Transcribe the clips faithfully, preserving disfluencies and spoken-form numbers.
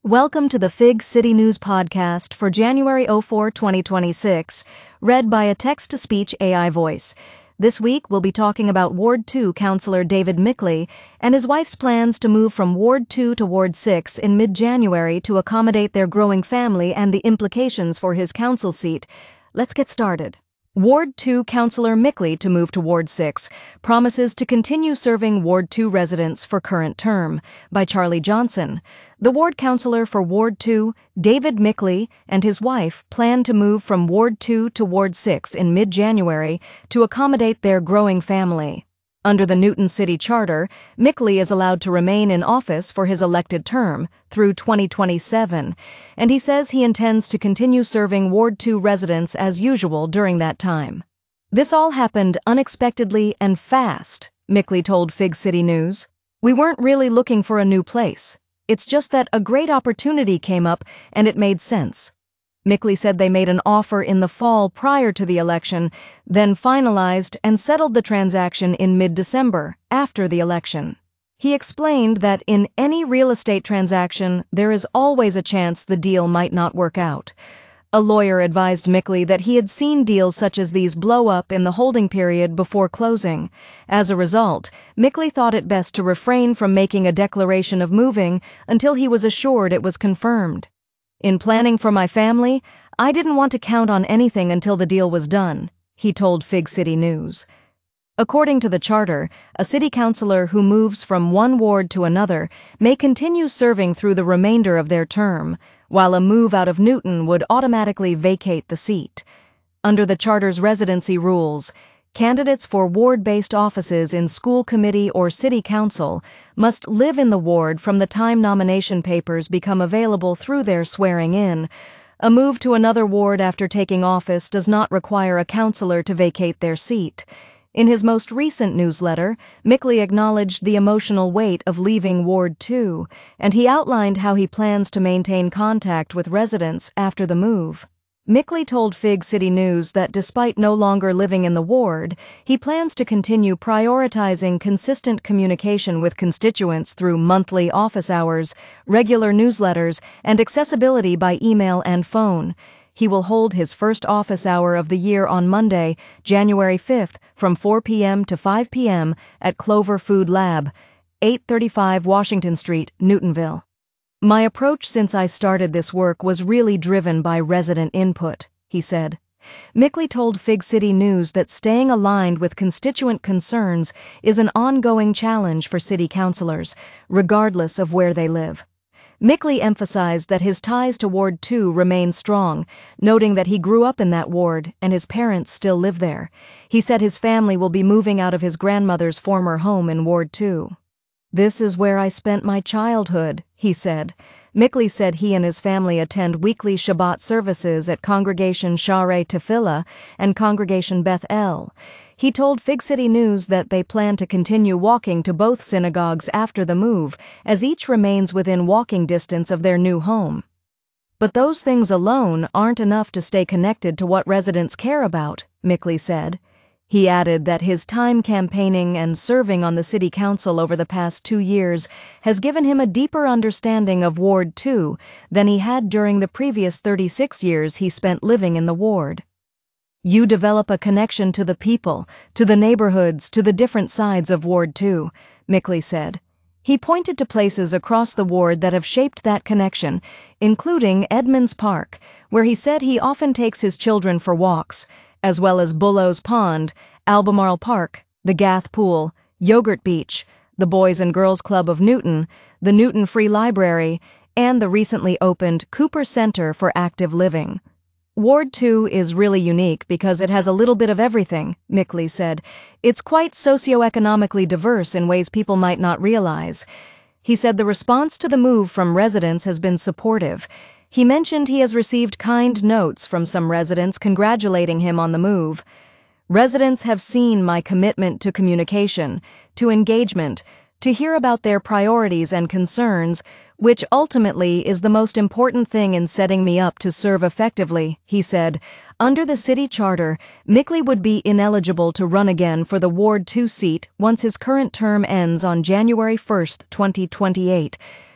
Welcome to the Fig City News Podcast for January fourth, twenty twenty-six, read by a text-to-speech A I voice. This week, we'll be talking about Ward two Councillor David Mickley and his wife's plans to move from Ward two to Ward six in mid-January to accommodate their growing family and the implications for his council seat. Let's get started. Ward two Councillor Mickley to move to Ward six promises to continue serving Ward two residents for current term, by Charlie Johnson. The ward councillor for Ward two, David Mickley, and his wife plan to move from Ward two to Ward six in mid-January to accommodate their growing family. Under the Newton City Charter, Mickley is allowed to remain in office for his elected term through twenty twenty-seven, and he says he intends to continue serving Ward two residents as usual during that time. This all happened unexpectedly and fast, Mickley told Fig City News. We weren't really looking for a new place. It's just that a great opportunity came up and it made sense. Mickley said they made an offer in the fall prior to the election, then finalized and settled the transaction in mid-December, after the election. He explained that in any real estate transaction, there is always a chance the deal might not work out. A lawyer advised Mickley that he had seen deals such as these blow up in the holding period before closing. As a result, Mickley thought it best to refrain from making a declaration of moving until he was assured it was confirmed. In planning for my family, I didn't want to count on anything until the deal was done, he told Fig City News. According to the charter, a city councillor who moves from one ward to another may continue serving through the remainder of their term, while a move out of Newton would automatically vacate the seat. Under the charter's residency rules, candidates for ward-based offices in school committee or city council must live in the ward from the time nomination papers become available through their swearing in. A move to another ward after taking office does not require a councillor to vacate their seat. In his most recent newsletter, Mickley acknowledged the emotional weight of leaving Ward two, and he outlined how he plans to maintain contact with residents after the move. Mickley told Fig City News that despite no longer living in the ward, he plans to continue prioritizing consistent communication with constituents through monthly office hours, regular newsletters, and accessibility by email and phone. He will hold his first office hour of the year on Monday, January fifth, from four p.m. to five p.m. at Clover Food Lab, eight thirty-five Washington Street, Newtonville. My approach since I started this work was really driven by resident input, he said. Mickley told Fig City News that staying aligned with constituent concerns is an ongoing challenge for city councilors, regardless of where they live. Mickley emphasized that his ties to Ward two remain strong, noting that he grew up in that ward and his parents still live there. He said his family will be moving out of his grandmother's former home in Ward two. This is where I spent my childhood, he said. Mickley said he and his family attend weekly Shabbat services at Congregation Sharei Tefillah and Congregation Beth El. He told Fig City News that they plan to continue walking to both synagogues after the move, as each remains within walking distance of their new home. But those things alone aren't enough to stay connected to what residents care about, Mickley said. He added that his time campaigning and serving on the city council over the past two years has given him a deeper understanding of Ward two than he had during the previous thirty-six years he spent living in the ward. You develop a connection to the people, to the neighborhoods, to the different sides of Ward two, Mickley said. He pointed to places across the ward that have shaped that connection, including Edmonds Park, where he said he often takes his children for walks, as well as Bullows Pond, Albemarle Park, the Gath Pool, Yogurt Beach, the Boys and Girls Club of Newton, the Newton Free Library, and the recently opened Cooper Center for Active Living. Ward two is really unique because it has a little bit of everything, Mickley said. It's quite socioeconomically diverse in ways people might not realize. He said the response to the move from residents has been supportive. He mentioned he has received kind notes from some residents congratulating him on the move. Residents have seen my commitment to communication, to engagement, to hear about their priorities and concerns, which ultimately is the most important thing in setting me up to serve effectively, he said. Under the city charter, Mickley would be ineligible to run again for the Ward two seat once his current term ends on January first, twenty twenty-eight.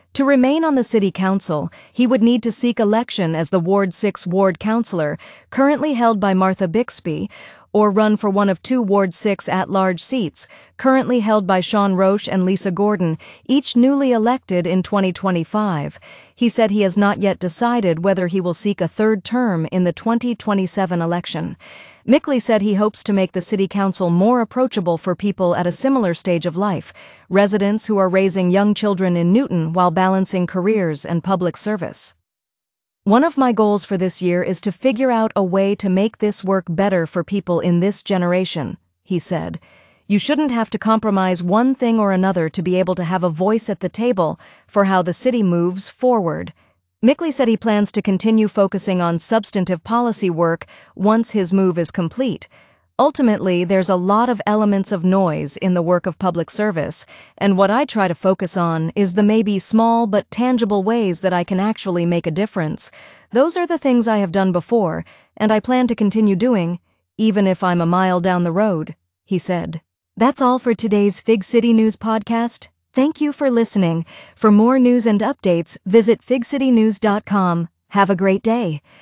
To remain on the city council, he would need to seek election as the Ward six ward councillor, currently held by Martha Bixby, or run for one of two Ward six at-large seats, currently held by Sean Roche and Lisa Gordon, each newly elected in twenty twenty-five. He said he has not yet decided whether he will seek a third term in the twenty twenty-seven election. Mickley said he hopes to make the city council more approachable for people at a similar stage of life, residents who are raising young children in Newton while balancing careers and public service. One of my goals for this year is to figure out a way to make this work better for people in this generation, he said. You shouldn't have to compromise one thing or another to be able to have a voice at the table for how the city moves forward. Mickley said he plans to continue focusing on substantive policy work once his move is complete. Ultimately, there's a lot of elements of noise in the work of public service, and what I try to focus on is the maybe small but tangible ways that I can actually make a difference. Those are the things I have done before, and I plan to continue doing, even if I'm a mile down the road, he said. That's all for today's Fig City News podcast. Thank you for listening. For more news and updates, visit fig city news dot com. Have a great day.